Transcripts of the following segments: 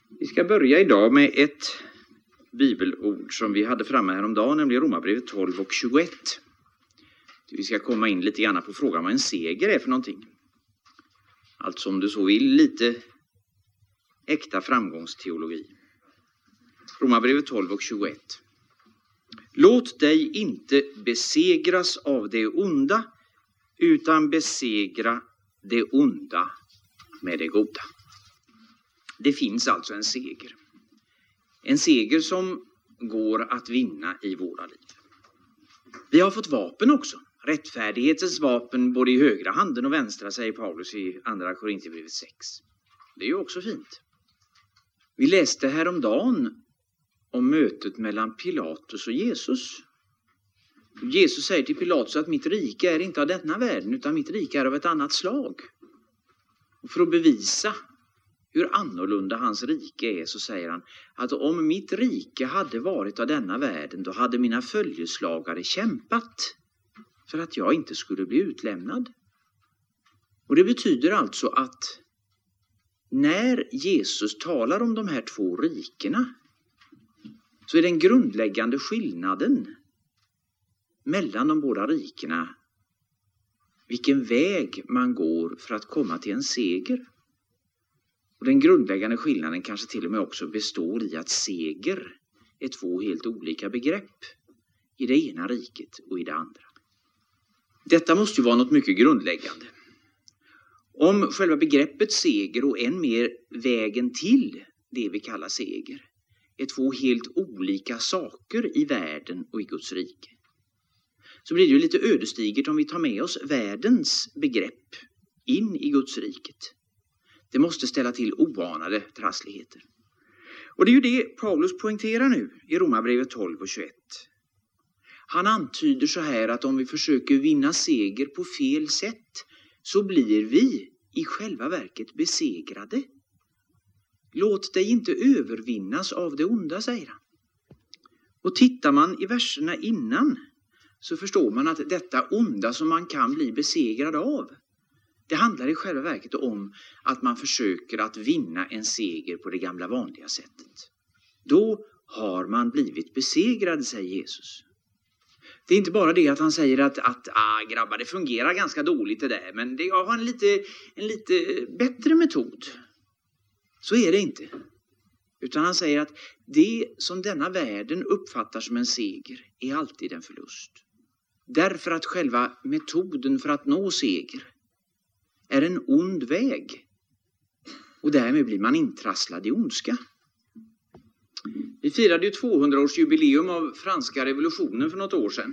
Vi ska börja idag med ett bibelord som vi hade framme häromdagen, nämligen Romarbrevet 12 och 21. Vi ska komma in lite grann på frågan vad en seger är för någonting. Alltså om du så vill lite äkta framgångsteologi. Romarbrevet 12 och 21. Låt dig inte besegras av det onda, utan besegra det onda med det goda. Det finns alltså en seger. En seger som går att vinna i våra liv. Vi har fått vapen också. Rättfärdighetens vapen både i högra handen och vänstra, säger Paulus i andra Korinthierbrevet 6. Det är ju också fint. Vi läste häromdagen om mötet mellan Pilatus och Jesus. Jesus säger till Pilatus att mitt rike är inte av denna världen, utan mitt rike är av ett annat slag. Och för att bevisa hur annorlunda hans rike är så säger han att om mitt rike hade varit av denna världen, då hade mina följeslagare kämpat för att jag inte skulle bli utlämnad. Och det betyder alltså att när Jesus talar om de här två rikena så är den grundläggande skillnaden mellan de båda rikena vilken väg man går för att komma till en seger. Och den grundläggande skillnaden kanske till och med också består i att seger är två helt olika begrepp i det ena riket och i det andra. Detta måste ju vara något mycket grundläggande. Om själva begreppet seger och än mer vägen till det vi kallar seger är två helt olika saker i världen och i Guds rike, så blir det ju lite ödesdigert om vi tar med oss världens begrepp in i Guds riket. Det måste ställa till oanade trassligheter. Och det är ju det Paulus poängterar nu i Romarbrevet 12 och 21. Han antyder så här att om vi försöker vinna seger på fel sätt så blir vi i själva verket besegrade. Låt dig inte övervinnas av det onda, säger han. Och tittar man i verserna innan så förstår man att detta onda som man kan bli besegrad av, det handlar i själva verket om att man försöker att vinna en seger på det gamla vanliga sättet. Då har man blivit besegrad, säger Jesus. Det är inte bara det att han säger att grabbar, det fungerar ganska dåligt det där, men jag har en lite bättre metod. Så är det inte. Utan han säger att det som denna världen uppfattar som en seger är alltid en förlust. Därför att själva metoden för att nå seger är en ond väg. Och därmed blir man intrasslad i ondska. Vi firade ju 200-årsjubileum av franska revolutionen för något år sedan.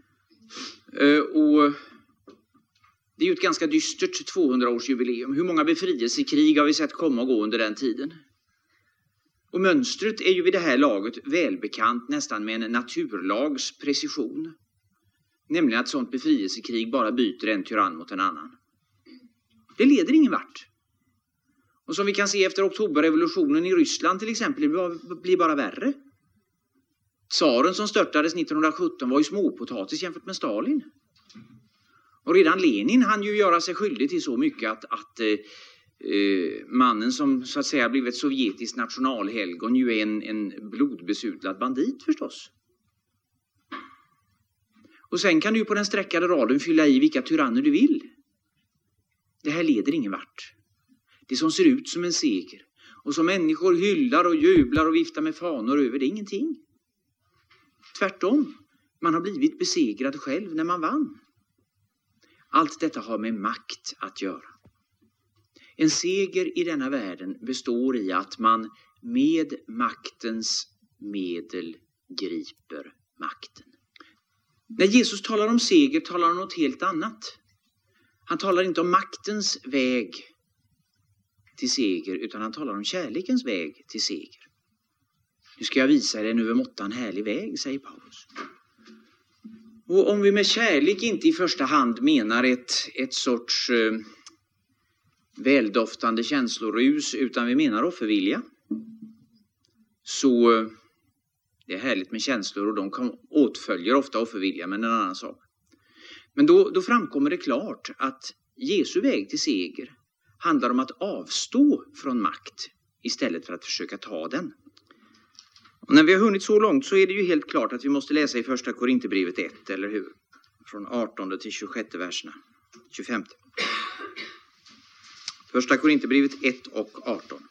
Och det är ju ett ganska dystert 200-årsjubileum. Hur många befrielsekrig har vi sett komma och gå under den tiden? Och mönstret är ju vid det här laget välbekant nästan med en naturlags precision. Nämligen att sånt befrielsekrig bara byter en tyrann mot en annan. Det leder ingen vart. Och som vi kan se efter oktoberrevolutionen i Ryssland till exempel, det blir bara värre. Tsaren som störtades 1917 var ju småpotatis jämfört med Stalin. Och redan Lenin hann ju göra sig skyldig till så mycket att mannen som så att säga blivit sovjetisk nationalhelgon ju är en blodbesutlad bandit förstås. Och sen kan du ju på den sträckade raden fylla i vilka tyranner du vill. Det här leder ingen vart. Det som ser ut som en seger och som människor hyllar och jublar och viftar med fanor över, det är ingenting. Tvärtom, man har blivit besegrad själv när man vann. Allt detta har med makt att göra. En seger i denna världen består i att man med maktens medel griper makten. När Jesus talar om seger talar han om något helt annat. Han talar inte om maktens väg till seger, utan han talar om kärlekens väg till seger. Nu ska jag visa er en övermåttan härlig väg, säger Paulus. Och om vi med kärlek inte i första hand menar ett sorts väldoftande känslorus, utan vi menar offervilja, så det är härligt med känslor och de åtföljer ofta offervilja, men en annan sak. Men då framkommer det klart att Jesu väg till seger handlar om att avstå från makt istället för att försöka ta den. Och när vi har hunnit så långt så är det ju helt klart att vi måste läsa i första Korinthierbrevet 1, eller hur? Från 18 till 26 verserna. 25. Första Korinthierbrevet 1 och 18.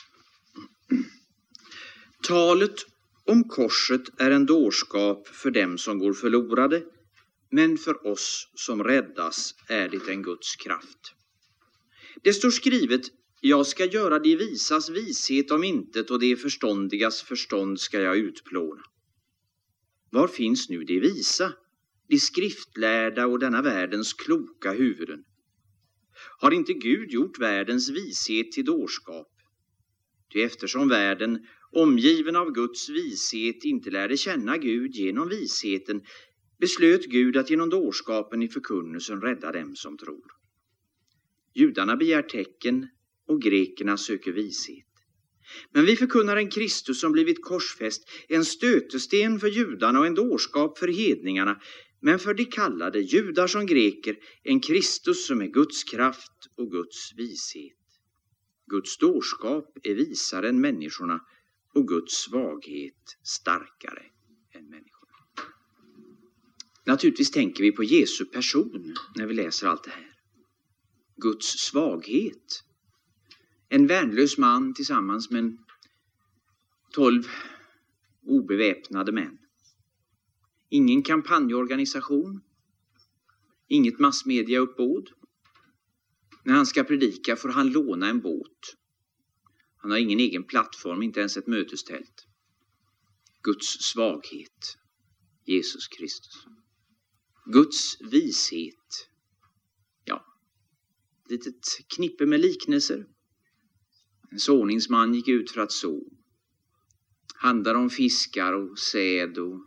Talet om korset är en dårskap för dem som går förlorade, men för oss som räddas är det en Guds kraft. Det står skrivet: jag ska göra de visas vishet om intet, och de förståndigas förstånd ska jag utplåna. Var finns nu de visa, de skriftlärda och denna världens kloka huvuden? Har inte Gud gjort världens vishet till dårskap? Ty eftersom världen, omgiven av Guds vishet, inte lärde känna Gud genom visheten, beslöt Gud att genom dårskapen i förkunnelsen rädda dem som tror. Judarna begär tecken och grekerna söker vishet. Men vi förkunnar en Kristus som blivit korsfäst, en stötesten för judarna och en dårskap för hedningarna, men för de kallade, judar som greker, en Kristus som är Guds kraft och Guds vishet. Guds dårskap är visare än människorna och Guds svaghet starkare än människorna. Naturligtvis tänker vi på Jesu person när vi läser allt det här. Guds svaghet. En värnlös man tillsammans med 12 obeväpnade män. Ingen kampanjorganisation. Inget massmediauppbåd. När han ska predika får han låna en båt. Han har ingen egen plattform, inte ens ett mötestält. Guds svaghet. Jesus Kristus. Guds vishet. Ja, litet knippe med liknelser. En såningsman gick ut för att så. Handlar om fiskar och säd och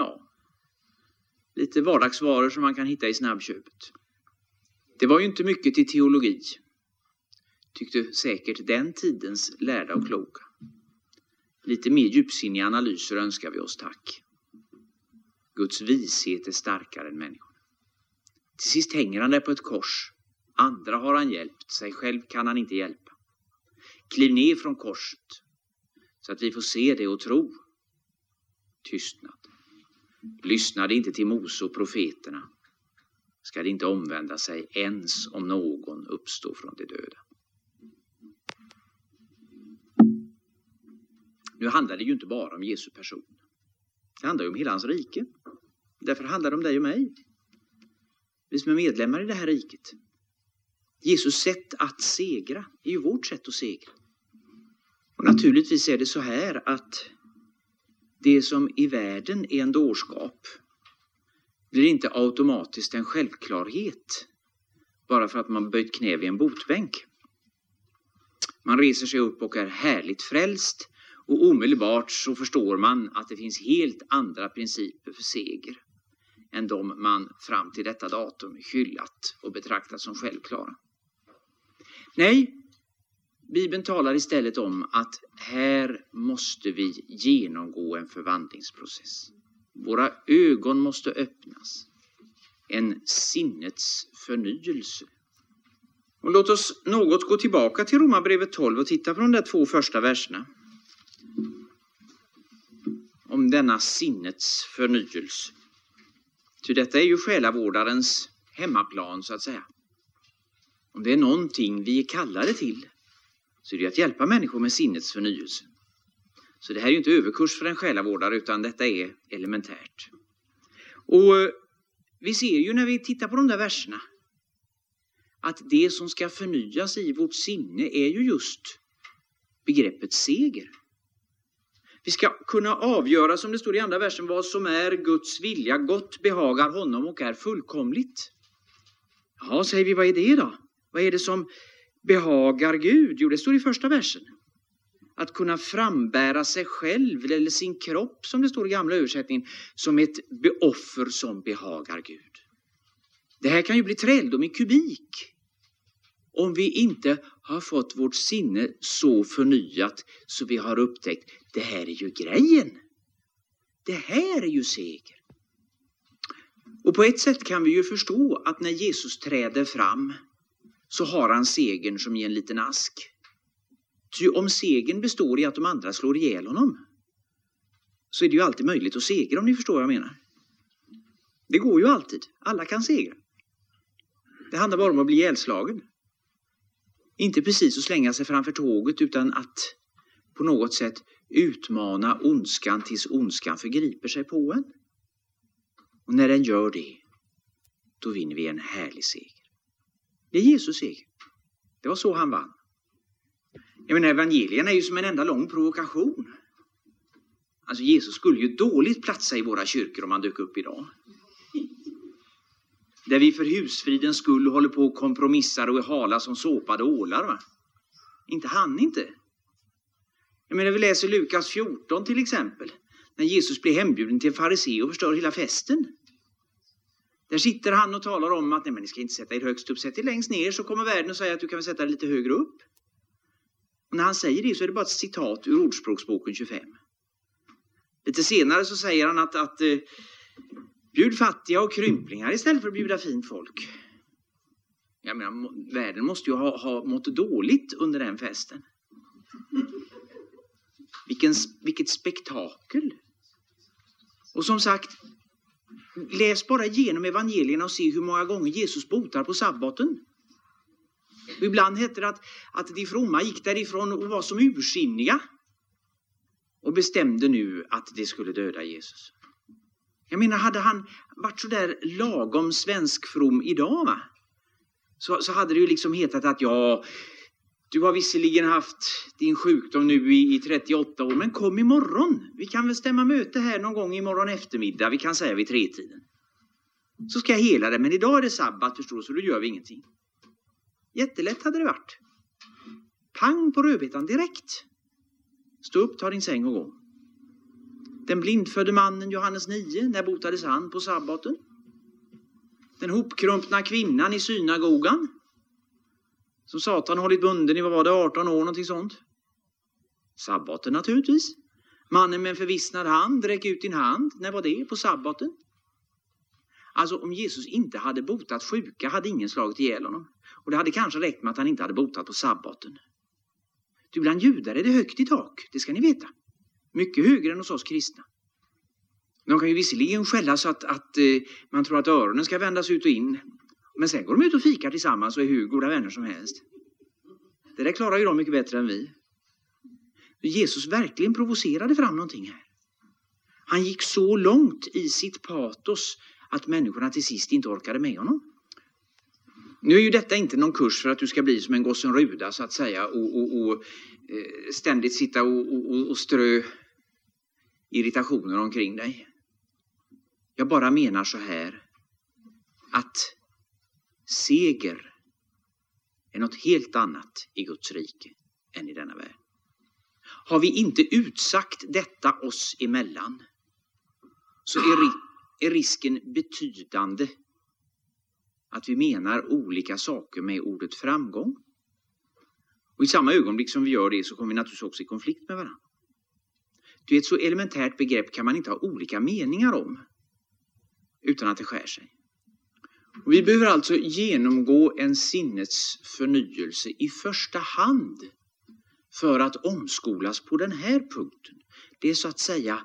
lite vardagsvaror som man kan hitta i snabbköpet. Det var ju inte mycket till teologi, tyckte säkert den tidens lärda och kloka. Lite mer djupsinniga analyser önskar vi oss, tack. Guds vishet är starkare än människan. Till sist hänger han där på ett kors. Andra har han hjälpt, sig själv kan han inte hjälpa. Kliv ner från korset så att vi får se det och tro. Tystnad. Lyssnade inte till Mose och profeterna, ska det inte omvända sig ens om någon uppstår från de döda. Nu handlar det ju inte bara om Jesu person. Det handlar ju om hela hans rike. Därför handlar det om dig och mig. Vi som är medlemmar i det här riket. Jesus sätt att segra är ju vårt sätt att segra. Och naturligtvis är det så här att det som i världen är en dårskap blir inte automatiskt en självklarhet bara för att man böjt knä vid en botbänk. Man reser sig upp och är härligt frälst och omedelbart så förstår man att det finns helt andra principer för seger än de man fram till detta datum hyllat och betraktat som självklara. Nej, Bibeln talar istället om att här måste vi genomgå en förvandlingsprocess. Våra ögon måste öppnas. En sinnets förnyelse. Och låt oss något gå tillbaka till Romarbrevet 12 och titta på de där 2 första verserna. Om denna sinnets förnyelse. Ty detta är ju själavårdarens hemmaplan så att säga. Om det är någonting vi är kallade till så är det att hjälpa människor med sinnets förnyelse. Så det här är ju inte överkurs för en själavårdare utan detta är elementärt. Och vi ser ju när vi tittar på de där verserna att det som ska förnyas i vårt sinne är ju just begreppet seger. Vi ska kunna avgöra, som det står i andra versen, vad som är Guds vilja, gott behagar honom och är fullkomligt. Ja, säger vi, vad är det då? Vad är det som behagar Gud? Jo, det står i första versen. Att kunna frambära sig själv eller sin kropp, som det står i gamla översättningen, som ett offer som behagar Gud. Det här kan ju bli träldom i kubik. Om vi inte har fått vårt sinne så förnyat så vi har upptäckt, det här är ju grejen. Det här är ju seger. Och på ett sätt kan vi ju förstå att när Jesus träder fram så har han segern som i en liten ask. Ty om segern består i att de andra slår ihjäl honom, så är det ju alltid möjligt att segra, om ni förstår vad jag menar. Det går ju alltid. Alla kan segra. Det handlar bara om att bli ihjälslagen. Inte precis att slänga sig framför tåget, utan att på något sätt utmana ondskan tills ondskan förgriper sig på en. Och när den gör det, då vinner vi en härlig seger. Det är Jesus seger. Det var så han vann. Jag menar, evangelierna är ju som en enda lång provokation. Alltså Jesus skulle ju dåligt platsa i våra kyrkor om han dök upp idag. Där vi för husfridens skull håller på och kompromissar och är hala som såpade ålar, va? Inte han inte. Jag menar, vi läser Lukas 14 till exempel. När Jesus blir hembjuden till en farisé och förstör hela festen. Där sitter han och talar om att nej, men ni ska inte sätta er högst upp, sätt er längst ner, så kommer världen och säger att du kan väl sätta dig lite högre upp. Och när han säger det så är det bara ett citat ur Ordspråksboken 25. Lite senare så säger han att bjud fattiga och krymplingar istället för att bjuda fint folk. Jag menar, världen måste ju ha mått dåligt under den festen. Vilket spektakel. Och som sagt, läs bara igenom evangelierna och se hur många gånger Jesus botar på sabbaten. Och ibland heter det att de fromma gick därifrån och var som ursinniga och bestämde nu att det skulle döda Jesus. Jag menar, hade han varit så där lagom svenskfrom idag, va? Så hade det ju liksom hetat att ja, du har visserligen haft din sjukdom nu i 38 år, men kom imorgon. Vi kan väl stämma möte här någon gång imorgon eftermiddag. Vi kan säga vid 3-tiden. Så ska jag hela det, men idag är det sabbat, förstår du, så då gör vi ingenting. Jättelätt hade det varit. Pang på rödbetan direkt. Stå upp, ta din säng och gå. Den blindfödde mannen, Johannes 9, när botades han på sabbaten? Den hopkrumpna kvinnan i synagogan, som Satan hållit bunden i, vad var det, 18 år, någonting sånt. Sabbaten naturligtvis. Mannen med en förvissnad hand, räck ut din hand. När var det? På sabbaten. Alltså om Jesus inte hade botat sjuka hade ingen slagit ihjäl honom. Och det hade kanske räckt med att han inte hade botat på sabbaten. Du, bland judar är det högt i tak, det ska ni veta. Mycket högre än hos oss kristna. De kan ju visserligen skälla så att man tror att öronen ska vändas ut och in. Men sen går de ut och fikar tillsammans och är hur goda vänner som helst. Det där klarar ju de mycket bättre än vi. Jesus verkligen provocerade fram någonting här. Han gick så långt i sitt patos att människorna till sist inte orkade med honom. Nu är ju detta inte någon kurs för att du ska bli som en gossen Ruda, så att säga, och ständigt sitta och strö irritationer omkring dig. Jag bara menar så här, att seger är något helt annat i Guds rike än i denna värld. Har vi inte utsagt detta oss emellan, så är risken betydande att vi menar olika saker med ordet framgång. Och i samma ögonblick som vi gör det så kommer vi naturligtvis också i konflikt med varandra. Det är ett så elementärt begrepp kan man inte ha olika meningar om utan att det skär sig. Och vi behöver alltså genomgå en sinnets förnyelse i första hand för att omskolas på den här punkten. Det är så att säga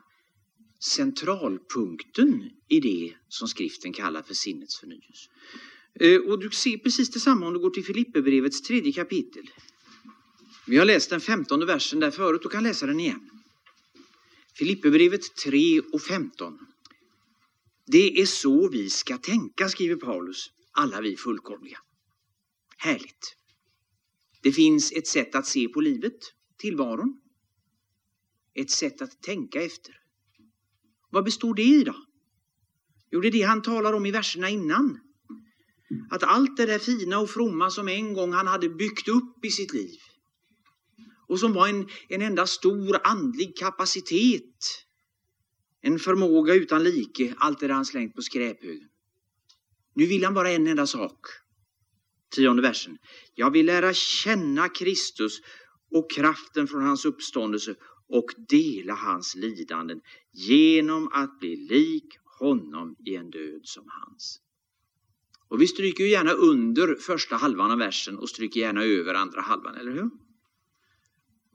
centralpunkten i det som skriften kallar för sinnets förnyelse. Och du ser precis detsamma om du går till Filipperbrevets 3:e kapitel. Vi har läst den 15:e versen där förut och kan läsa den igen. Filipperbrevet 3:15. Det är så vi ska tänka, skriver Paulus, alla vi fullkomliga. Härligt. Det finns ett sätt att se på livet, tillvaron. Ett sätt att tänka efter. Vad består det i då? Jo, det är det han talar om i verserna innan. Att allt det där fina och fromma som en gång han hade byggt upp i sitt liv och som var en enda stor andlig kapacitet, en förmåga utan like, allt det där han slängt på skräphögen. Nu vill han bara en enda sak. 10:e versen. Jag vill lära känna Kristus och kraften från hans uppståndelse och dela hans lidanden genom att bli lik honom i en död som hans. Och vi stryker ju gärna under första halvan av versen och stryker gärna över andra halvan, eller hur?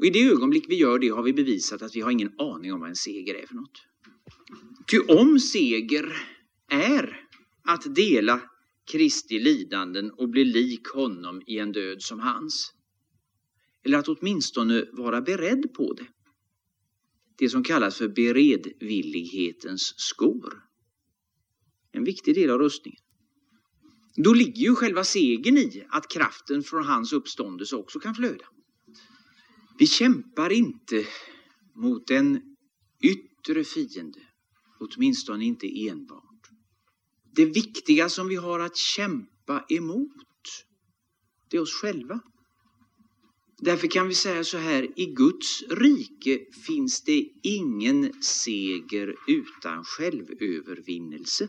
Och i det ögonblick vi gör det har vi bevisat att vi har ingen aning om vad en seger är för något. Ty om seger är att dela Kristi lidanden och bli lik honom i en död som hans, eller att åtminstone vara beredd på det, det som kallas för beredvillighetens skor, en viktig del av rustningen, då ligger ju själva segern i att kraften från hans uppståndelse också kan flöda. Vi kämpar inte mot en yttre fiende, åtminstone inte enbart. Det viktiga som vi har att kämpa emot, det är oss själva. Därför kan vi säga så här: i Guds rike finns det ingen seger utan självövervinnelse.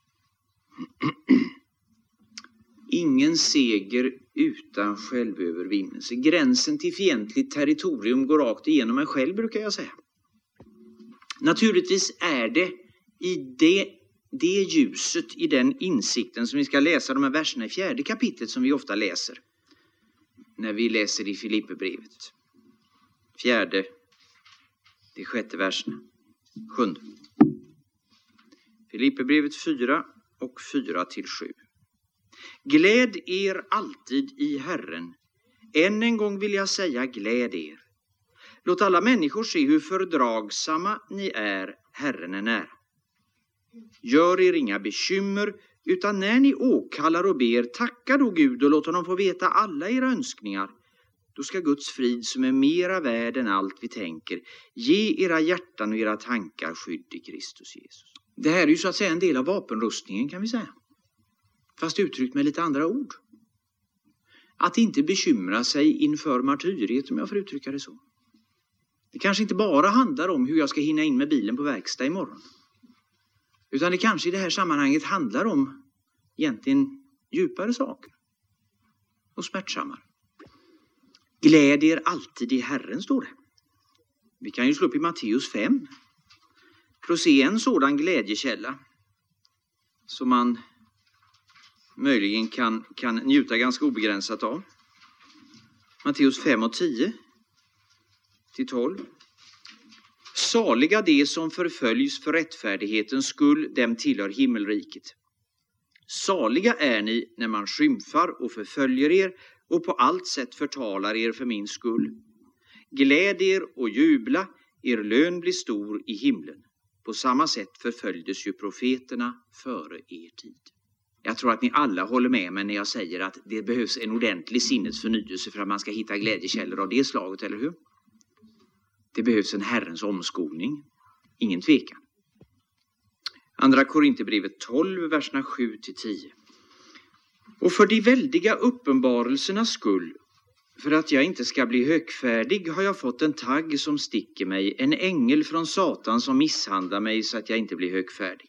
Ingen seger utan självövervinnelse. Gränsen till fientligt territorium går rakt igenom mig själv, brukar jag säga. Naturligtvis är det i det ljuset, i den insikten som vi ska läsa de här verserna i 4:e kapitlet som vi ofta läser när vi läser i Filipperbrevet. 4:e, de 6:e verserna, 7:e. Filipperbrevet 4 och 4-7. Gläd er alltid i Herren. Än en gång vill jag säga, gläd er. Låt alla människor se hur fördragsamma ni är, Herren är nära. Gör er inga bekymmer, utan när ni åkallar och ber, tacka då Gud och låt honom få veta alla era önskningar. Då ska Guds frid, som är mera värd än allt vi tänker, ge era hjärtan och era tankar skydd i Kristus Jesus. Det här är ju så att säga en del av vapenrustningen, kan vi säga. Fast uttryckt med lite andra ord. Att inte bekymra sig inför martyriet, om jag får uttrycka det så. Det kanske inte bara handlar om hur jag ska hinna in med bilen på verkstad imorgon. Utan det kanske i det här sammanhanget handlar om egentligen djupare saker. Och smärtsammare. Gläd er alltid i Herren, står det. Vi kan ju slå upp i Matteus 5. För att se en sådan glädjekälla som man möjligen kan njuta ganska obegränsat av. Matteus 5 och 10-12. Saliga de som förföljs för rättfärdighetens skull, dem tillhör himmelriket. Saliga är ni när man skymfar och förföljer er och på allt sätt förtalar er för min skull. Gläd er och jubla, er lön blir stor i himlen. På samma sätt förföljdes ju profeterna före er tid. Jag tror att ni alla håller med mig när jag säger att det behövs en ordentlig sinnesförnyelse för att man ska hitta glädjekällor av det slaget, eller hur? Det behövs en Herrens omskolning. Ingen tvekan. Andra Korinthierbrevet 12, verserna 7-10. Och för de väldiga uppenbarelsernas skull, för att jag inte ska bli högfärdig, har jag fått en tagg som sticker mig, en ängel från Satan som misshandlar mig så att jag inte blir högfärdig.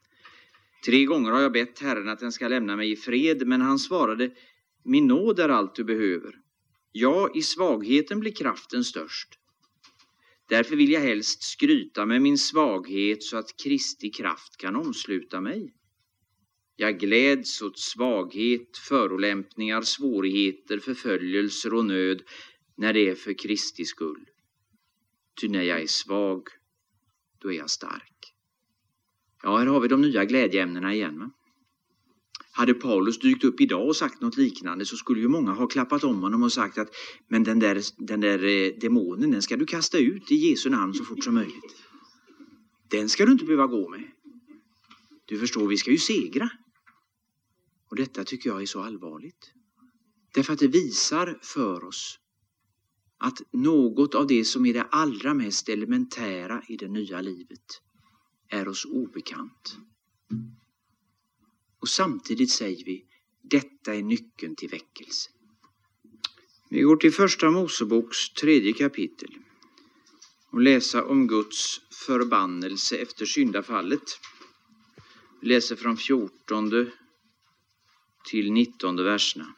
3 gånger har jag bett Herren att den ska lämna mig i fred, men han svarade, min nåd är allt du behöver. Ja, i svagheten blir kraften störst. Därför vill jag helst skryta med min svaghet så att Kristi kraft kan omsluta mig. Jag gläds åt svaghet, förolämpningar, svårigheter, förföljelser och nöd när det är för Kristi skull. Ty när jag är svag, då är jag stark. Ja, här har vi de nya glädjeämnena igen. Va? Hade Paulus dykt upp idag och sagt något liknande så skulle ju många ha klappat om honom och sagt att men den där demonen, den ska du kasta ut i Jesu namn så fort som möjligt. Den ska du inte behöva gå med. Du förstår, vi ska ju segra. Och detta tycker jag är så allvarligt. Därför att det visar för oss att något av det som är det allra mest elementära i det nya livet är oss obekant. Och samtidigt säger vi, detta är nyckeln till väckelse. Vi går till första Moseboks 3:e kapitel och läsa om Guds förbannelse efter syndafallet. Vi läser från 14 till 19 verserna.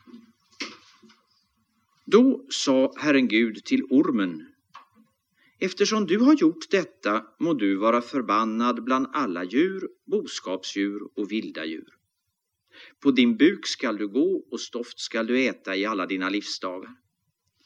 Då sa Herren Gud till ormen, eftersom du har gjort detta må du vara förbannad bland alla djur, boskapsdjur och vilda djur. På din buk skall du gå och stoft skall du äta i alla dina livsdagar.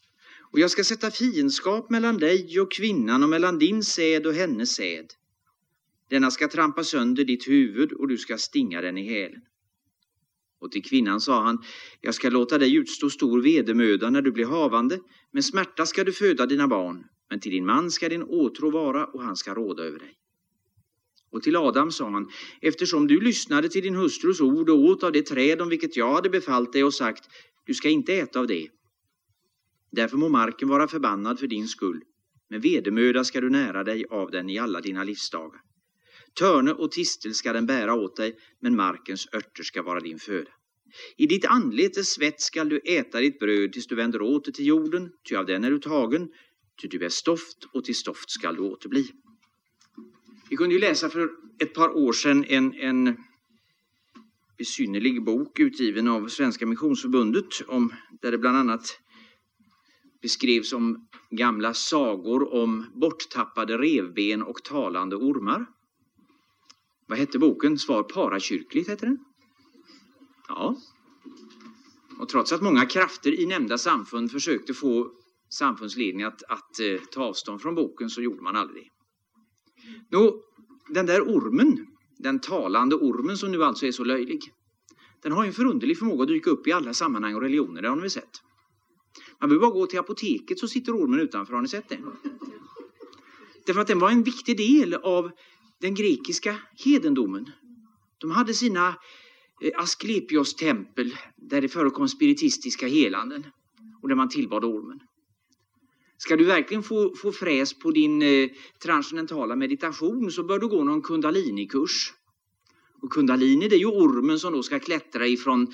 Och jag ska sätta fiendskap mellan dig och kvinnan och mellan din säd och hennes säd. Denna ska trampa sönder ditt huvud och du ska stinga den i hälen. Och till kvinnan sa han, jag ska låta dig utstå stor vedermöda när du blir havande, men smärta ska du föda dina barn, men till din man ska din åtrå vara och han ska råda över dig. Och till Adam sa han, eftersom du lyssnade till din hustrus ord och åt av det träd om vilket jag hade befallt dig och sagt, du ska inte äta av det. Därför må marken vara förbannad för din skull, men vedermöda ska du nära dig av den i alla dina livsdagar. Törne och tistel ska den bära åt dig, men markens örter ska vara din föda. I ditt anletes svett skall du äta ditt bröd tills du vänder åter till jorden, ty av den är du tagen, ty du är stoft och till stoft skall du återbli. Vi kunde ju läsa för ett par år sedan en besynnerlig bok utgiven av Svenska Missionsförbundet, där det bland annat beskrevs om gamla sagor om borttappade revben och talande ormar. Vad hette boken? Svar parakyrkligt hette den. Ja. Och trots att många krafter i nämnda samfund försökte få samfundsledningen att ta avstånd från boken, så gjorde man aldrig det. Nå, den där ormen, den talande ormen som nu alltså är så löjlig, den har ju en förunderlig förmåga att dyka upp i alla sammanhang och religioner, det har ni sett. Man behöver bara gå till apoteket så sitter ormen utanför, har ni sett det? Därför att den var en viktig del av den grekiska hedendomen. De hade sina Asklepios-tempel där det förekom spiritistiska helanden och där man tillbad ormen. Ska du verkligen få fräs på din transcendentala meditation så bör du gå någon kundalini-kurs. Och kundalini, det är ju ormen som då ska klättra ifrån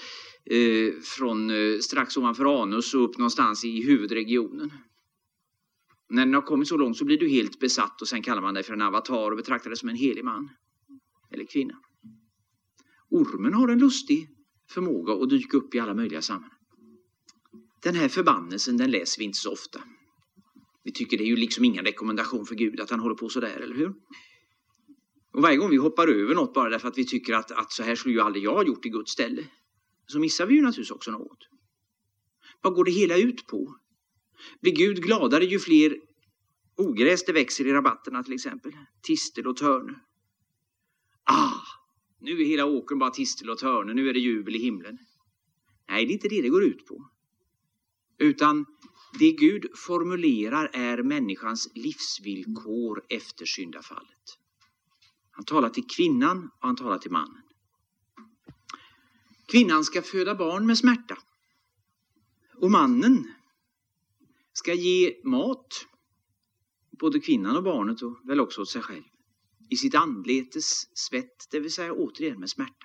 strax ovanför anus och upp någonstans i huvudregionen. När den har kommit så långt så blir du helt besatt och sen kallar man dig för en avatar och betraktar dig som en helig man eller kvinna. Ormen har en lustig förmåga att dyka upp i alla möjliga sammanhang. Den här förbannelsen, den läser vi inte så ofta. Vi tycker det är ju liksom ingen rekommendation för Gud att han håller på så där, eller hur? Och varje gång vi hoppar över något bara därför att vi tycker att så här skulle ju aldrig jag ha gjort i Guds ställe, så missar vi ju naturligtvis också något. Vad går det hela ut på? Blir Gud gladare ju fler ogräs det växer i rabatterna, till exempel tistel och törne? Nu är hela åkern bara tistel och törne, nu är det jubel i himlen. Nej, det är inte det går ut på. Utan det Gud formulerar är människans livsvillkor efter syndafallet. Han talar till kvinnan och han talar till mannen. Kvinnan ska föda barn med smärta. Och mannen ska ge mat, både kvinnan och barnet och väl också åt sig själv, i sitt andletes svett, det vill säga återigen med smärta.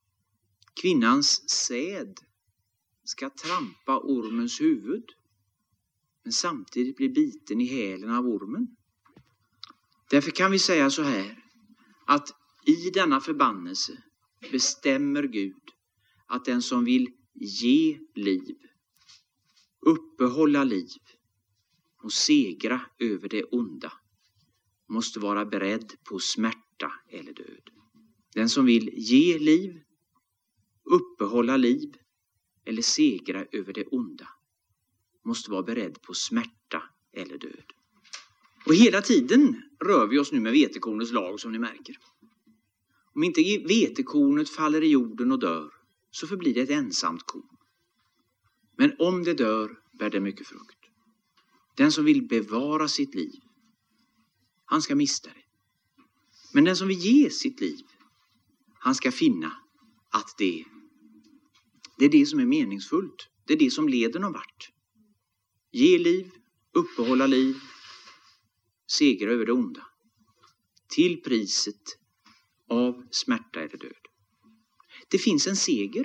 Kvinnans säd ska trampa ormens huvud, men samtidigt bli biten i hälen av ormen. Därför kan vi säga så här, att i denna förbannelse bestämmer Gud att den som vill ge liv, uppehålla liv och segra över det onda måste vara beredd på smärta eller död. Den som vill ge liv, uppehålla liv eller segra över det onda måste vara beredd på smärta eller död. Och hela tiden rör vi oss nu med vetekornets lag, som ni märker. Om inte vetekornet faller i jorden och dör så förblir det ett ensamt korn. Men om det dör bär det mycket frukt. Den som vill bevara sitt liv, han ska mista det. Men den som vill ge sitt liv, han ska finna att det är det som är meningsfullt. Det är det som leder någon vart. Ge liv, uppehålla liv, segra över det onda. Till priset av smärta eller död. Det finns en seger.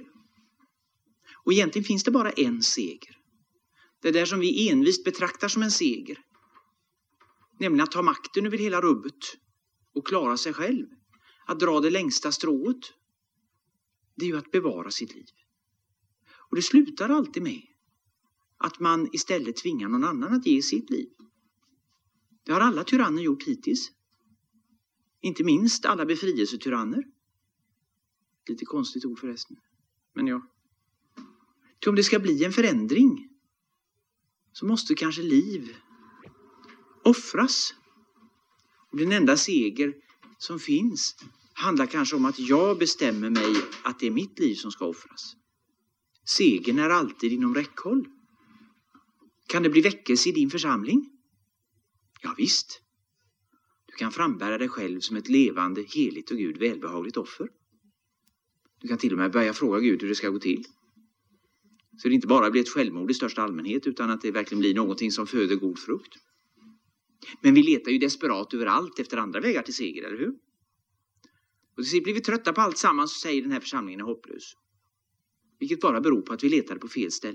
Och egentligen finns det bara en seger. Det där som vi envist betraktar som en seger. Nämligen att ta makten över hela rubbet och klara sig själv. Att dra det längsta strået. Det är ju att bevara sitt liv. Och det slutar alltid med att man istället tvingar någon annan att ge sitt liv. Det har alla tyranner gjort hittills. Inte minst alla befrielsetyranner. Lite konstigt ord förresten. Men ja. Ty om det ska bli en förändring, så måste kanske liv offras. Och den enda seger som finns handlar kanske om att jag bestämmer mig att det är mitt liv som ska offras. Segern är alltid inom räckhåll. Kan det bli väckelse i din församling? Ja visst. Du kan frambära dig själv som ett levande, heligt och Gud välbehagligt offer. Du kan till och med börja fråga Gud hur det ska gå till. Så det inte bara blir ett självmord i största allmänhet, utan att det verkligen blir någonting som föder god frukt. Men vi letar ju desperat överallt efter andra vägar till seger, eller hur? Och till sist blir vi trötta på allt sammans och säger den här församlingen är hopplös. Vilket bara beror på att vi letade på fel ställe.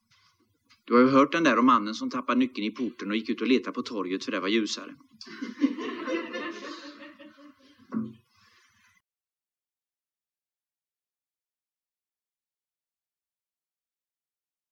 Du har ju hört den där om mannen som tappade nyckeln i porten och gick ut och letade på torget för det var ljusare.